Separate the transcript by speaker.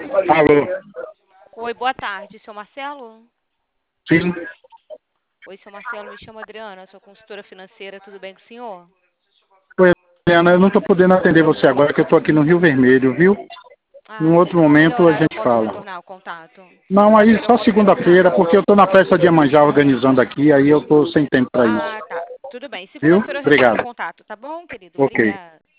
Speaker 1: Alô?
Speaker 2: Oi, boa tarde, seu Marcelo?
Speaker 1: Sim.
Speaker 2: Oi, seu Marcelo, me chamo Adriana, sou consultora financeira, tudo bem com o senhor?
Speaker 1: Oi, Helena, eu não estou podendo atender você agora que eu estou aqui no Rio Vermelho, viu? Em um
Speaker 2: Ah,
Speaker 1: outro
Speaker 2: qual o melhor
Speaker 1: momento a
Speaker 2: horário que eu
Speaker 1: gente
Speaker 2: posso
Speaker 1: fala.
Speaker 2: retornar o contato?
Speaker 1: Não, aí
Speaker 2: Segunda-feira eu
Speaker 1: só
Speaker 2: posso retornar?
Speaker 1: segunda-feira, porque eu estou na festa de Iemanjá organizando aqui, aí eu estou sem tempo para isso.
Speaker 2: Ah, tá. Tudo bem.
Speaker 1: Viu?
Speaker 2: Segunda-feira eu retorno o
Speaker 1: Obrigado.
Speaker 2: contato, tá bom, querido?
Speaker 1: Ok.
Speaker 2: Obrigada.